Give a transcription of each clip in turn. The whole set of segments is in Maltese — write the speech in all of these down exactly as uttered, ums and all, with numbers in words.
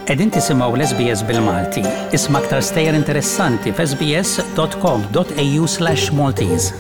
Qegħdin tisimgħu l-S B S bil-Malti. Isma' aktar stejjer interessanti f s b s dot com dot a u slash Maltese.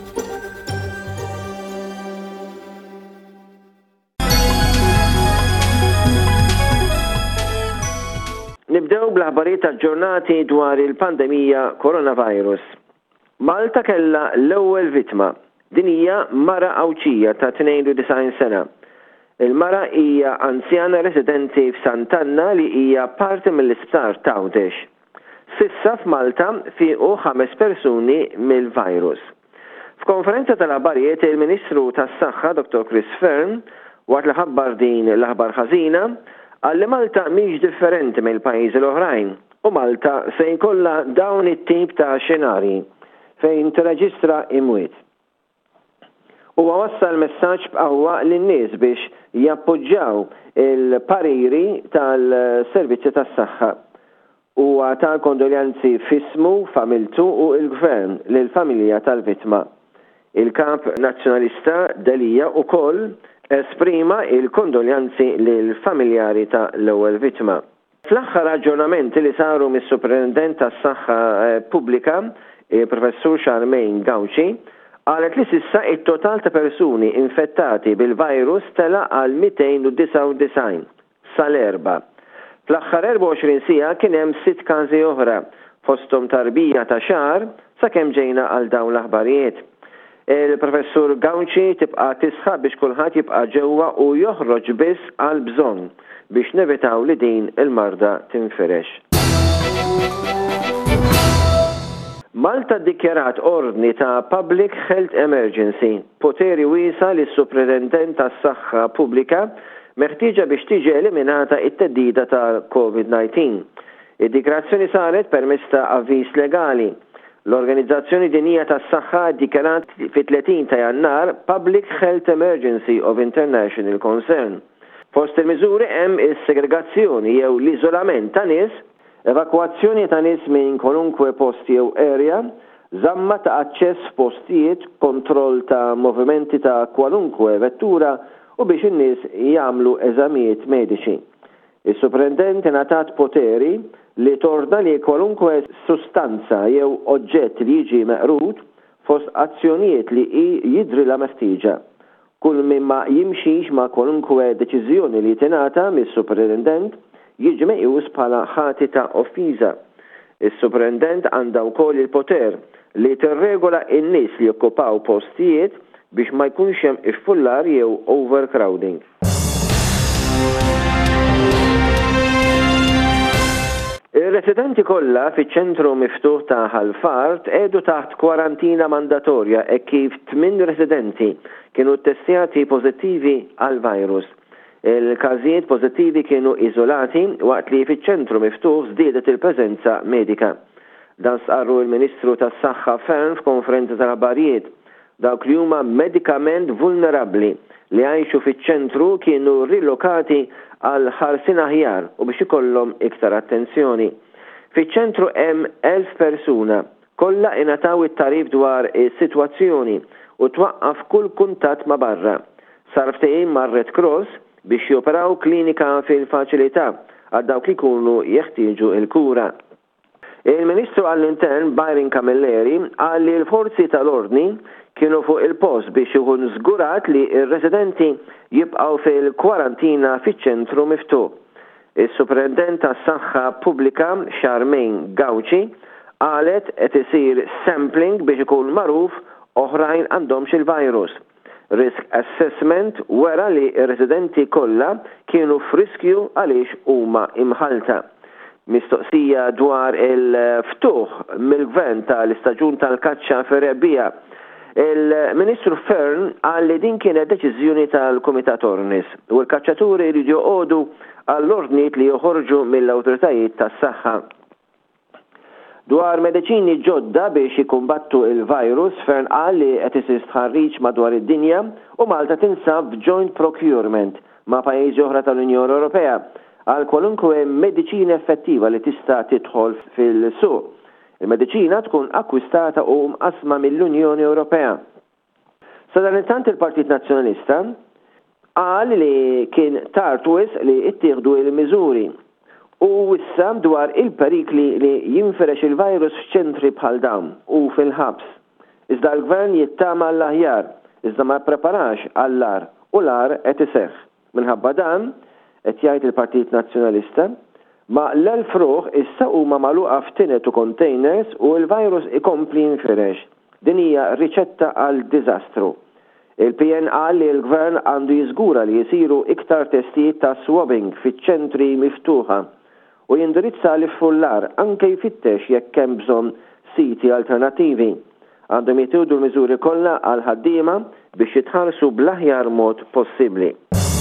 Nibdew bl-aħbarijiet tal-ġurnati dwar il-pandemija coronavirus. Malta kellha l-ewwel vittma. Din hija mara Awċija ta' tnejn u disgħin sena. Il-mara hija anzjana residenti f'Sant'Anna li hija parti mill-isptar ta' Għawdex. Sissa f'Malta fiequ ħames persuni mill-virus. F'konferenza tal-aħbarijiet il-Ministru tas-Saħħa Doktor Chris Fearne waqt li ħabbar din l-aħbar ħażina qal li Malta mhix differenti mill-pajjiżi l-oħrajn u Malta se jkollha dawn it-tip ta' xenarji fejn tirreġistra imwiet. Huwa wassal messaġġ b'qawwa lin-nies biex jappoġġjaw il-pariri tal-servizzi tas-saħħa. Huwa ta' kondoljanzi f'ismu, familtu u l-gvern lill-familja tal-vittma. Il-kap nazzjonalista Delija wkoll esprima il-kondoljanzi lill-familjari ta' l-ewwel vittma. Fl-aħħar aġġornamenti li saru mis-Superintendent tas-Saħħa Pubblika, il-Professur Charmaine Gauci, qalet li s'issa it-total ta' persuni infettati bil-virus tela għal mitejn u disa' u disgħin sal-erba. Fl-aħħar erba' u għoxrin siegħa kien hemm sitt każi oħra fosthom tarbija ta' xahar sakemm ġejna għal dawn l-aħbarijiet. Il-Professur Gauci tibqa' tisħab biex kulħadd jibqa' ġewwa u joħroġ biss għal bżonn biex nevitaw li din il-marda tinferex. Malta ddikjarat ordni ta' Public Health Emergency, poteri wiesa lis Superintendent tas-Saħħa Pubblika meħtieġa biex tiġi eliminata it-teddida ta' COVID nineteen. Id-dikrazzjoni saret permezz ta' avviż legali. L-Organizzazzjoni Dinjija tas-Saħħa ddikjarat fit-tletin ta' Jannar Public Health Emergency of International Concern. Fost il-miżuri hemm is-segregazzjoni jew l-iżolament ta' nies, evakwazzjoni ta' nies minn kwalunkwe posti jew area, żamma ta' aċċess f'postijiet, kontroll ta' movimenti ta' kwalunkwe vettura u biex in-nies jagħmlu eżamijiet mediċi. Is-Superintendent ingħatat poteri li torda li kwalunkwe sustanza jew oġġett li jiġi meqrud fost azzjonijiet li jidrilha meħtieġa. Kull min ma jimxix ma' kwalunkwe deċiżjoni li tingħata mis-Superintendent jiġi meqjus bħala ħati ta' offiża. Is-Superintendent għandha wkoll il-poter li tirregola n-nies li jokkupaw postijiet biex ma jkunx hemm iffullar jew overcrowding. Ir-residenti kollha fiċ-ċentru miftuħ ta' Ħalfart edu taħt kwarantina mandatorja e kif tmien residenti kienu ttestjati pożittivi għal-virus. Il-każijiet pożittivi kienu iżolati waqt li fiċ-ċentru miftuħ żdiedet il-preżenza medika. Dan sqarru l-Ministru tas-Saħħa Fearne f'konferenza tal-aħbarijiet. Dawk li huma medikament vulnerabbli li għajxu fiċ-ċentru kienu rilokati għal ħarsin aħjar u biex ikollhom iktar attenzjoni. Fiċ-ċentru hemm elf persuna, kollha ingħataw it-tarif dwar is-sitwazzjoni u twaqqaf kull kuntatt ma' barra. Sar ftehim mar-Red Cross biex joperaw klinika fil-faċilità għal dawk li jkunu jeħtieġu il-kura. Il-Ministru għall-Intern Byron Camilleri qal li l-forzi tal-ordni kienu fuq il-post biex ikun żgurat li r-residenti jibqgħu fil-kwarantina fiċ-ċentru miftuħ. Is-Superintendent tas-Saħħa Pubblika Charmaine Gauci qalet qed isir sampling biex ikun magħruf oħrajn għandhomx il-virus. Risk assessment wera li r-residenti kollha kienu f'riskju għaliex huma imħalta. Mistoqsija dwar il-ftuħ mill-gvern tal-istaġun tal-kaċċa fir-rebbija. Il-Ministru Fearne qal li din kienet deċiżjoni tal-Kumitat Ornis u l-kaċċaturi jridu joqogħdu għall-ordnijiet li joħorġu mill-awtoritajiet tas-saħħa. Dwar mediċini ġodda biex jikumbattu il-virus, Fearne qal li qed isir tħarriġ madwar id-dinja u Malta tinsab f'joint procurement ma' pajjiżi oħra tal-Unjoni Ewropea għal kwalunkwe mediċina effettiva li tista' tidħol fil-suq. Il-mediċina tkun akkwistata u mqasma mill-Unjoni Ewropea. Sa dan intant il-Partit Nazzjonalista qal li kien tard wisq li ttieħdu l-miżuri U issa dwar il-perikli li jinferex il-virus f'ċentri bħal dawn u fil-ħabs. Iżda l-gvern jittama l-aħjar, iżda ma preparax għall-ar u l-ar qed iseħħ. Minħabba dan, qed jgħid il-Partit Nazzjonalista, ma l-elf ruħ issa huma magħluqa f'tinet u containers u l-virus ikompli jinfirex. Din hija riċetta għal diżastru. Il-P N qal li l-gvern għandu jiżgura li jisiru iktar testijiet ta' swabbing fiċ-ċentri miftuħa u jindirizza li fullar anke jfittex jekk hemm bżonn siti alternattivi. Għandhom jitieħdu l-miżuri kollha għal ħaddiema biex jitħallsu bl-aħjar mod possibbli.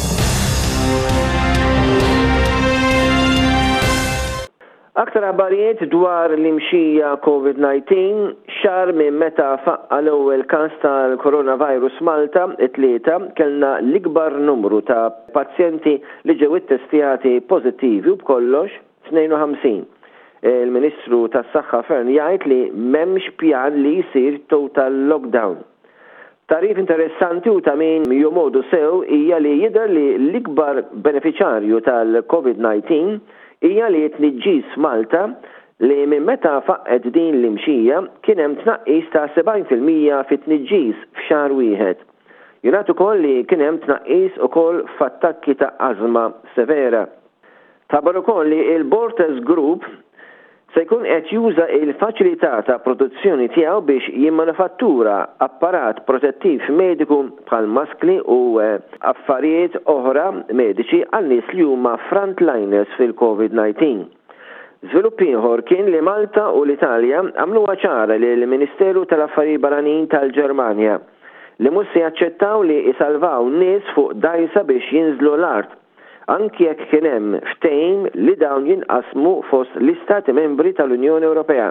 Aktar aħbarijiet dwar l-imxija COVID nineteen, xar minn meta faqqa l-ewwel każ tal-coronavirus Malta, it-tlieta kellna l-ikbar numru ta' pazjenti li ġew ittestjati pożittivi u b'kollox tnejn u ħamsin. Il-Ministru tas-Saħħa Fern jgħid li m'hemmx pjan li jsir total lockdown. Tarif interessanti u ta' min jomodu sew hija li jidher li l-ikbar beneficjarju tal-COVID nineteen hija li t-tniġġis Malta li minn meta faqqet din l-imxija kien hemm tnaqqis ta' sebgħin fil-mija fit-tniġġis f'xahar wieħed. Jingħad ukoll li kien hemm tnaqqis ukoll f'attakki ta' ażma severa. Tabar ukoll li l-Borters Group se jkun qed juża l-faċilità ta' produzzjoni tiegħu biex jimmanifattura apparat protettiv mediku bħal maskli u affarijiet oħra mediċi għal nies li huma frontliners fil-COVID nineteen. Żvilupp ieħor kien li Malta u l-Italja għamluha ċara li l-Ministeru tal-Affarijiet Barranin tal-Ġermanja li mhux se jaċċettaw li jsalvaw nies fuq dajsa biex jinżlu l-art. Anki jekk kien hemm ftehim li dawn jinqasmu fost l-Istati Membri tal-Unjoni Ewropea.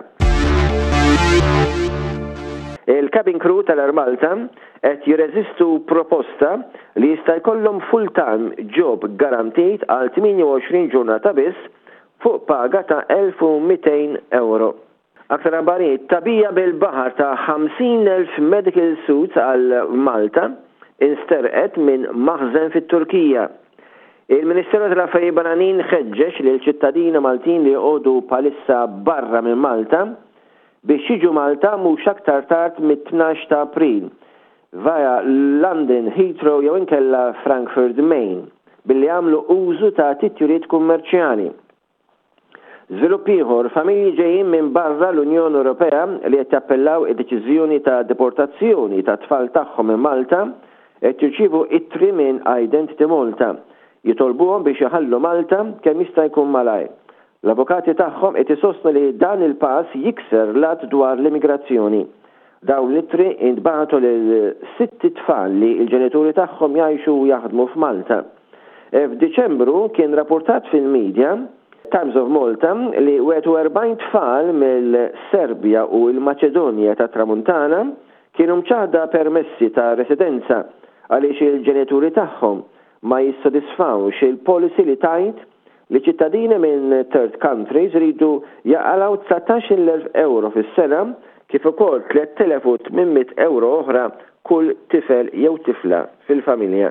Il-cabin crew tal-Malta qed jirreżistu proposta li jista' jkollhom full-time job garantit għal tminja u għoxrin ġurnata biss fuq paga ta' elf u miytejn euro. Aktar aħbarijiet tabija bil-baħar ta' ħamsin elf medical suits għal Malta insterqet minn maħżen fit-Turkija. Il-Ministeru tal-Affarijiet Barranin ħeġġeġ lil ċittadini Maltin li jqogħdu bħalissa barra minn Malta biex jiġu Malta mhux aktar tard mit-tnax ta' April via London Heathrow jew inkella Frankfurt Main billi għamlu użu ta' titjuriet kummerċjali. Żvilupp ieħor, familji ġejjin minn barra l-Unjoni Ewropea li qed jappellaw id-deċiżjoni ta' deportazzjoni ta' tfal tagħhom minn Malta qed jirċievu ittri minn Identity Malta. Jitolbuhom biex jaħallu Malta kemm jista' jkun malajr. L-avukati tagħhom qed isostnu li dan il-pass jikser lat dwar l-immigrazzjoni. Dawn l-ittri intbagħtu lil sitt tfal li l-ġenituri tagħhom jgħixu u jaħdmu f'Malta. F'Diċembru kien rapportat fil-medja Times of Malta li wieħed u erbgħin tfal mill-Serbja u l-Maċedonja tat Tramuntana kienu mċaħda permessi ta' residenza għaliex il-ġenituri tagħhom ma jissodisfawx il-policy li tajt li ċittadini minn third countries ridu jaqalaw tsatax-il elf euro fis-sena kif ukoll tliet elef u tmien euro oħra kull tifel jew tifla fil-familja.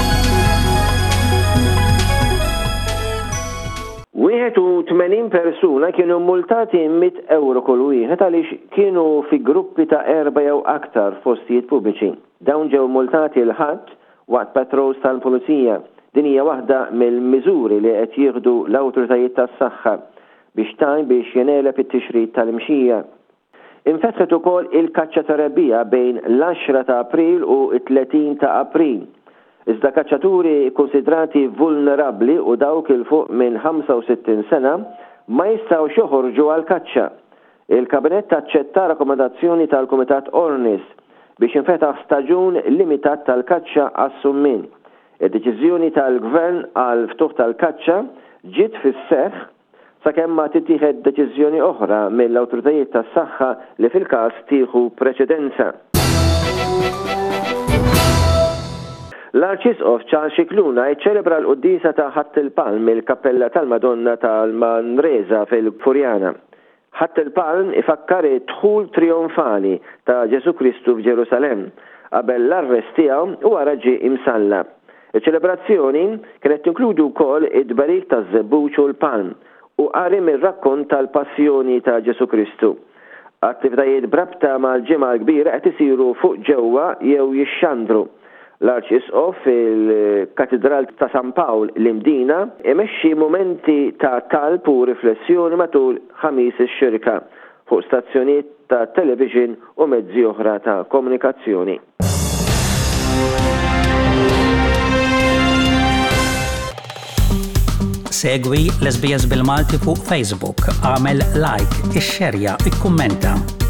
wieħed u tmenin persuna kienu multati mit euro kull wieħed għaliex kienu fi gruppi ta' erba' jew aktar fostijiet pubbliċi. Dawn ġew multati l-ħadd waqt patrols tal-Pulizija. Din hija waħda mill-miżuri li qed jieħdu l-awtoritajiet tas-saħħa biex tajn biex jenelep it-tixrid tal-imxija. Infetħet ukoll il-kaċċa ta' rebbija bejn l-għaxra ta' April u t-tletin ta' April. Iżda kaċċaturi konsidrati vulnerabbli u dawk il fuq minn ħamsa u sittin sena ma jistgħux joħorġu għal kaċċa. Il-Kabinett taċċetta rakkomandazzjoni tal-Kumitat Ornis biex infetaħ staġun limitat tal-kaċċa għas-summin. Id-deċiżjoni tal-Gvern għal ftuħ tal-kaċċa ġiet fis-seħħ sakemm ma tittieħed deċiżjoni oħra mill-awtoritajiet tas-saħħa li fil-każ tieħu preċedenza. L-Arċisqof Charles Scicluna jċċelebra l-qudiesa ta' Ħatt il-Palm mill-Kappella tal-Madonna tal-Manresa fil-Furjana. Ħatt il-Palm ifakkar id-dħul trionfali ta' Ġesu Kristu f'Ġerusalem qabel l-arrest tiegħu u wara ġie imsalla. Il-ċelebrazzjoni kienet tinkludu wkoll id-barik taż-żebbuċ u l-palm u qari mir-rakkont tal-passjoni ta' Ġesu Kristu. Attivitajiet brabta mal-ġimgħa l-kbira qed isiru fuq ġewwa jew jixxandru. L-Arċisqof fil-Katedral ta' San Pawl l-Imdina imexxi momenti ta' talb u riflessjoni matul ħamis ix-xirka fuq stazzjonijiet ta' television u mezzi oħra ta' komunikazzjoni. Segwi l-S B S bil-Malti fuq Facebook, għamel like, ixxerja, ikkummenta.